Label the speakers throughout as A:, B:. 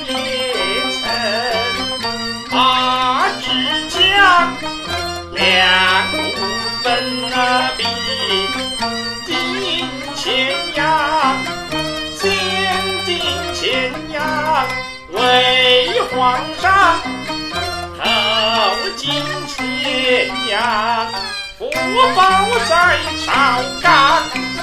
A: 也曾把之将两不分比，进前阳，先进前阳，为皇上后进前阳，福报在朝纲。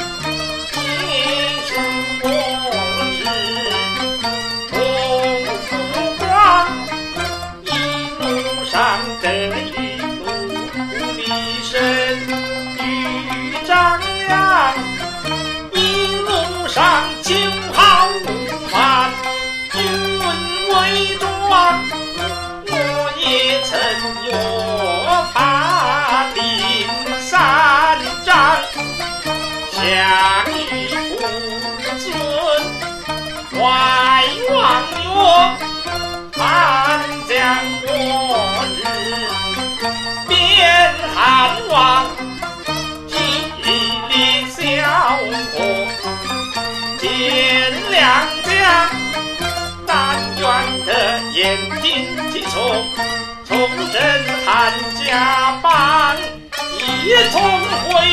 A: 得一路立身与张良，一路上酒好无饭，军威壮，我也曾约法定3章，相依不尊，怀望约汉将末日，边汉王激烈效果，见两将但愿的言听计从，重振汉家邦，一同回